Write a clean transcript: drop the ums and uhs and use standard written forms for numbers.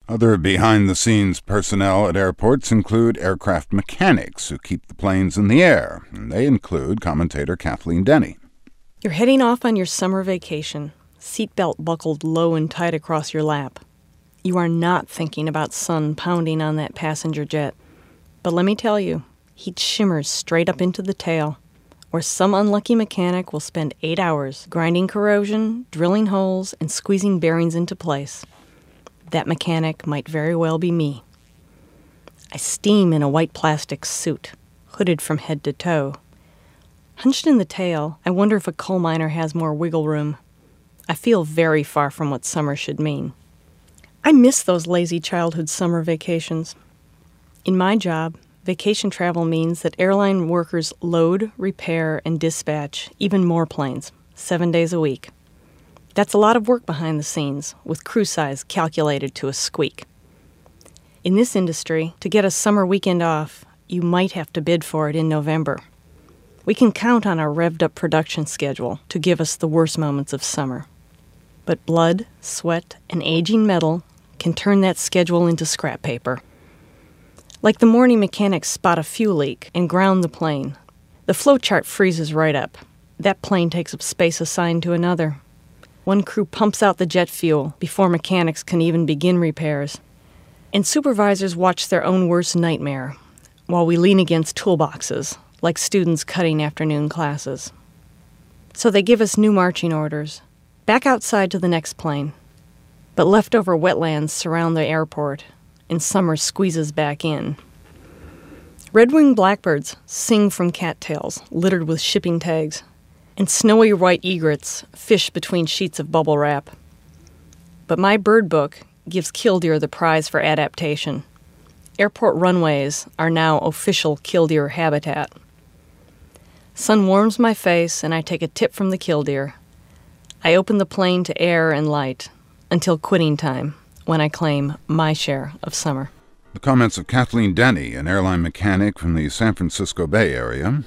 Other behind-the-scenes personnel at airports include aircraft mechanics who keep the planes in the air, and they include commentator Kathleen Denny. You're heading off on your summer vacation, seatbelt buckled low and tight across your lap. You are not thinking about sun pounding on that passenger jet. But let me tell you, heat shimmers straight up into the tail, where some unlucky mechanic will spend 8 hours grinding corrosion, drilling holes, and squeezing bearings into place. That mechanic might very well be me. I steam in a white plastic suit, hooded from head to toe. Hunched in the tail, I wonder if a coal miner has more wiggle room. I feel very far from what summer should mean. I miss those lazy childhood summer vacations. In my job, vacation travel means that airline workers load, repair, and dispatch even more planes, 7 days a week. That's a lot of work behind the scenes, with crew size calculated to a squeak. In this industry, to get a summer weekend off, you might have to bid for it in November. We can count on our revved-up production schedule to give us the worst moments of summer. But blood, sweat, and aging metal can turn that schedule into scrap paper. Like the morning mechanics spot a fuel leak and ground the plane. The flowchart freezes right up. That plane takes up space assigned to another. One crew pumps out the jet fuel before mechanics can even begin repairs. And supervisors watch their own worst nightmare while we lean against toolboxes, like students cutting afternoon classes. So they give us new marching orders. Back outside to the next plane. But leftover wetlands surround the airport, and summer squeezes back in. Red-winged blackbirds sing from cattails littered with shipping tags, and snowy white egrets fish between sheets of bubble wrap. But my bird book gives killdeer the prize for adaptation. Airport runways are now official killdeer habitat. Sun warms my face, and I take a tip from the killdeer. I open the plane to air and light until quitting time, when I claim my share of summer. The comments of Kathleen Denny, an airline mechanic from the San Francisco Bay Area.